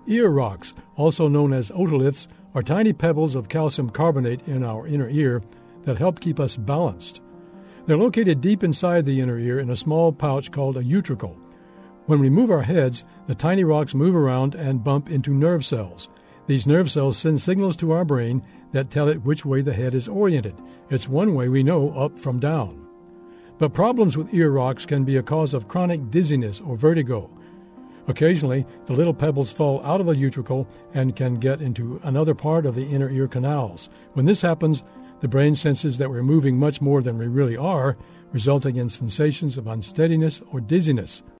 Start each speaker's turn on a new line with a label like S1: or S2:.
S1: Ear rocks, also known as otoliths, are tiny pebbles of calcium carbonate in our inner ear that help keep us balanced. They're located deep inside the inner ear in a small pouch called a utricle. When we move our heads, the tiny rocks move around and bump into nerve cells. These nerve cells send signals to our brain that tell it which way the head is oriented. It's one way we know up from down. But problems with ear rocks can be a cause of chronic dizziness or vertigo. Occasionally, the little pebbles fall out of the utricle and can get into another part of the inner ear canals. When this happens, the brain senses that we're moving much more than we really are, resulting in sensations of unsteadiness or dizziness.